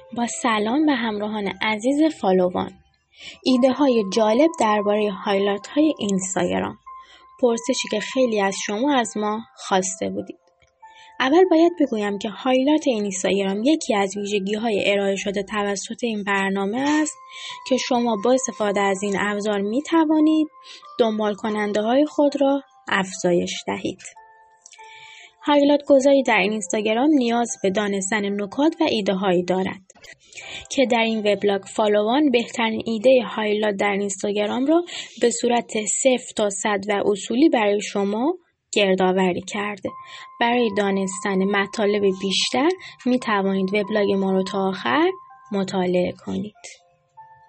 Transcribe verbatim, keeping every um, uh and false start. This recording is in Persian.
با سلام به همراهان عزیز فالووان. ایده های جالب درباره هایلایت های اینستاگرام، پرسشی که خیلی از شما از ما خواسته بودید. اول باید بگویم که هایلایت اینستاگرام یکی از ویژگی های ارائه شده توسط این برنامه است که شما با استفاده از این ابزار می توانید دنبال کننده های خود را افزایش دهید. هایلایت گذاری در اینستاگرام نیاز به دانستن نکات و ایده هایی دارد که در این وبلاگ فالووان بهترین ایده هایلایت در اینستاگرام را به صورت صفر تا صد و اصولی برای شما گردآوری کرده. برای دانستن مطالب بیشتر می توانید وبلاگ ما را تا آخر مطالعه کنید.